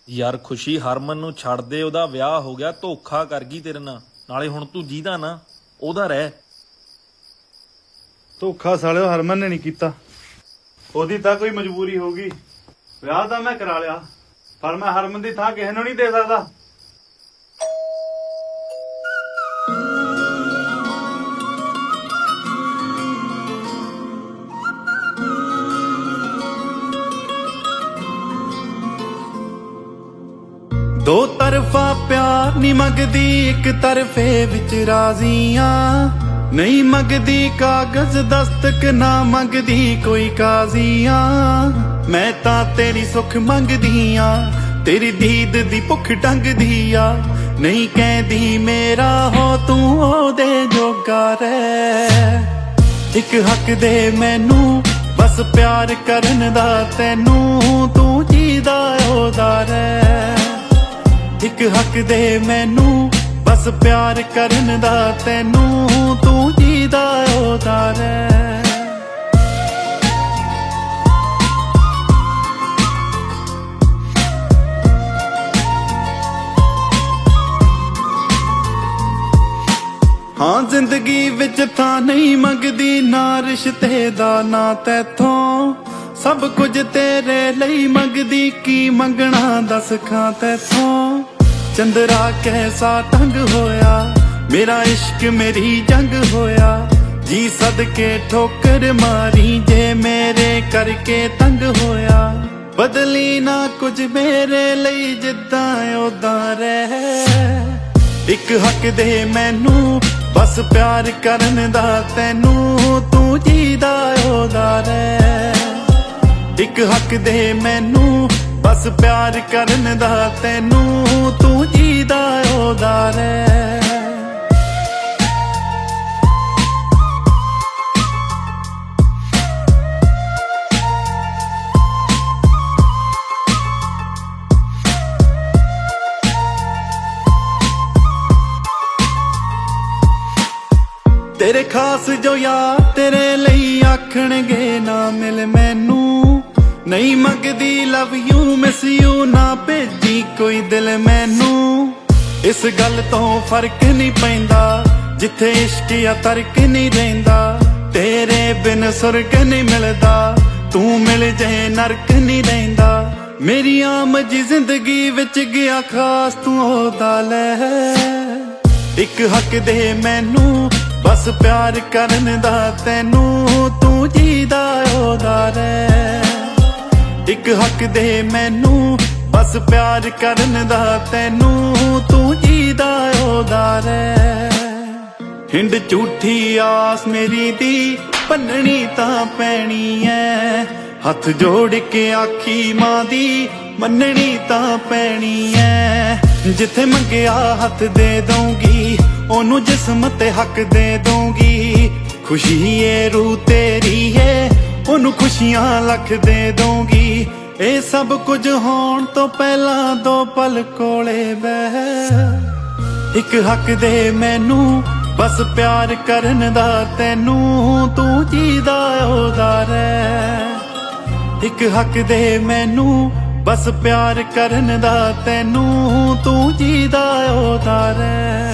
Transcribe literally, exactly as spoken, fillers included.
ਯਾਰ ਖੁਸ਼ੀ ਹਰਮਨ ਨੂੰ ਛੱਡ ਦੇ, ਉਹਦਾ ਵਿਆਹ ਹੋ ਗਿਆ, ਧੋਖਾ ਕਰ ਗਈ ਤੇਰੇ ਨਾਲ। ਨਾਲੇ ਹੁਣ ਤੂੰ ਜਿਹਦਾ ਨਾ ਉਹਦਾ ਰਹਿ। ਧੋਖਾ ਸਾਲਿਓ ਹਰਮਨ ਨੇ ਨਹੀਂ ਕੀਤਾ, ਉਹਦੀ ਤਾਂ ਕੋਈ ਮਜਬੂਰੀ ਹੋਗੀ। ਵਿਆਹ ਤਾਂ ਮੈਂ ਕਰਾ ਲਿਆ, ਪਰ ਮੈਂ ਹਰਮਨ ਦੀ ਥਾਂ ਕਿਸੇ ਨੂੰ ਨਹੀਂ ਦੇ ਸਕਦਾ। ਦੋ ਤਰਫਾ ਪਿਆਰ ਨੀ ਮੰਗਦੀ, ਇੱਕ ਤਰਫੇ ਵਿੱਚ ਰਾਜ਼ੀਆਂ। ਨਹੀਂ ਮੰਗਦੀ ਕਾਗਜ਼ ਦਸਤਕ, ਨਾ ਮੰਗਦੀ ਕੋਈ ਕਾਜ਼ੀਆਂ। ਮੈਂ ਤਾਂ ਤੇਰੀ ਸੁੱਖ ਮੰਗਦੀ ਆ, ਤੇਰੀ ਦੀਦ ਦੀ ਭੁੱਖ ਡੰਗਦੀ ਆ। ਨਹੀਂ ਕਹਿੰਦੀ ਮੇਰਾ ਹੋ ਤੂੰ ਉਹਦੇ ਜੋਗਾ ਰਹਿ। ਇੱਕ ਹੱਕ ਦੇ ਮੈਨੂੰ ਬਸ ਪਿਆਰ ਕਰਨ ਦਾ, ਤੈਨੂੰ ਤੂੰ ਜੀਦਾ ਉਹਦਾ ਰਹਿ। ਇੱਕ ਹੱਕ ਦੇ ਮੈਨੂੰ ਬਸ ਪਿਆਰ ਕਰਨ ਦਾ, ਤੈਨੂੰ ਤੂੰ ਜੀਦਾ ਉਹਦਾ ਰਹਿ। ਹਾਂ ਜ਼ਿੰਦਗੀ ਵਿੱਚ ਤਾਂ ਨਹੀਂ ਮੰਗਦੀ, ਨਾ ਰਿਸ਼ਤੇ ਦਾ ਨਾ ਤੈਥੋਂ। ਸਭ ਕੁਝ ਤੇਰੇ ਲਈ ਮੰਗਦੀ, ਕੀ ਮੰਗਣਾ ਦੱਸ ਖਾਂ ਤੈਥੋਂ। ਚੰਦਰਾ ਕੈਸਾ ਢੰਗ ਹੋਇਆ, ਮੇਰਾ ਇਸ਼ਕ ਮੇਰੀ ਜੰਗ ਹੋਇਆ। ਜੀ ਸਦਕੇ ਠੋਕਰ ਮਾਰੀ, ਜੇ ਮੇਰੇ ਕਰਕੇ ਤੰਗ ਹੋਇਆ। ਬਦਲੀ ਨਾ ਕੁਝ ਮੇਰੇ ਲਈ, ਜਿੱਦਾਂ ਉਦਾਂ ਰਹਿ। ਇੱਕ ਹੱਕ ਦੇ ਮੈਨੂੰ ਬਸ ਪਿਆਰ ਕਰਨ ਦਾ, ਤੈਨੂੰ ਤੂੰ ਜੀਦਾ ਉਹਦਾ ਰਹਿ। ਇੱਕ ਹੱਕ ਦੇ ਮੈਨੂੰ ਬਸ ਪਿਆਰ ਕਰਨ ਦਾ, ਤੈਨੂੰ ਤੂੰ ਜੀਦਾ ਉਹਦਾ ਰਹਿ। ਤੇਰੇ ਖਾਸ ਜੋ ਯਾਰ ਤੇਰੇ ਲਈ ਆਖਣਗੇ ਨਾ ਮਿਲ ਮੈਨੂੰ। ਨਹੀਂ ਮੰਗਦੀ ਲਵ ਯੂ ਮਿਸ ਯੂ, ਨਾ ਭੇਜੀ ਕੋਈ ਦਿਲ ਮੈਨੂੰ। ਇਸ ਗੱਲ ਤੋਂ ਫਰਕ ਨਹੀਂ ਪੈਂਦਾ, ਜਿੱਥੇ ਇਸ਼ਕ ਜਾਂ ਤਰਕ ਨਹੀਂ ਰਹਿੰਦਾ। ਤੇਰੇ ਬਿਨ ਸੁਰਗ ਨਹੀਂ ਮਿਲਦਾ, ਤੂੰ ਮਿਲ ਜੇ ਨਰਕ ਨਹੀਂ ਰਹਿੰਦਾ। ਮੇਰੀ ਆਮ ਜੀ ਜ਼ਿੰਦਗੀ ਵਿੱਚ ਗਿਆ ਖਾਸ ਤੂੰ ਉਹਦਾ ਲੈ। ਇੱਕ ਹੱਕ ਦੇ ਮੈਨੂੰ ਬਸ ਪਿਆਰ ਕਰਨ ਦਾ, ਤੈਨੂੰ ਤੂੰ ਜੀਦਾ ਉਹਦਾ ਰਹਿ। ਇੱਕ ਹੱਕ ਦੇ ਮੈਨੂੰ ਬਸ ਪਿਆਰ ਕਰਨ ਦਾ, ਤੈਨੂੰ ਤੂੰ ਜੀਦਾ ਉਹਦਾ ਰਹਿ। ਹਿੰਡ ਝੂਠੀ ਆਸ ਮੇਰੀ ਦੀ ਭੰਨਣੀ ਤਾਂ ਪੈਣੀ ਐ। ਹੱਥ ਜੋੜ ਕੇ ਆਖੀ ਮਾਂ ਦੀ ਮੰਨਣੀ ਤਾਂ ਪੈਣੀ ਐ। ਜਿੱਥੇ ਮੰਗਿਆ ਹੱਥ ਦੇ ਦਊਂਗੀ, ਉਹਨੂੰ ਜਿਸਮ ਤੇ ਹੱਕ ਦੇ ਦਊਂਗੀ। ਖੁਸ਼ੀ ਏ ਰੂ ਤੇਰੀ ਏ, ਉਹਨੂੰ ਖੁਸ਼ੀਆਂ ਲੱਖ ਦੇ ਦਊਂਗੀ। ਇਹ ਸਭ ਕੁਝ ਹੋਣ ਤੋਂ ਪਹਿਲਾਂ ਦੋ ਪਲ ਕੋਲੇ ਬਹਿ। ਇੱਕ ਹੱਕ ਦੇ ਮੈਨੂੰ ਬਸ ਪਿਆਰ ਕਰਨ ਦਾ, ਤੈਨੂੰ ਤੂੰ ਜੀਦਾ ਉਹਦਾ ਰਹਿ। ਇੱਕ ਹੱਕ ਦੇ ਮੈਨੂੰ ਬਸ ਪਿਆਰ ਕਰਨ ਦਾ, ਤੈਨੂੰ ਤੂੰ ਜੀਦਾ ਉਹਦਾ ਰਹਿ।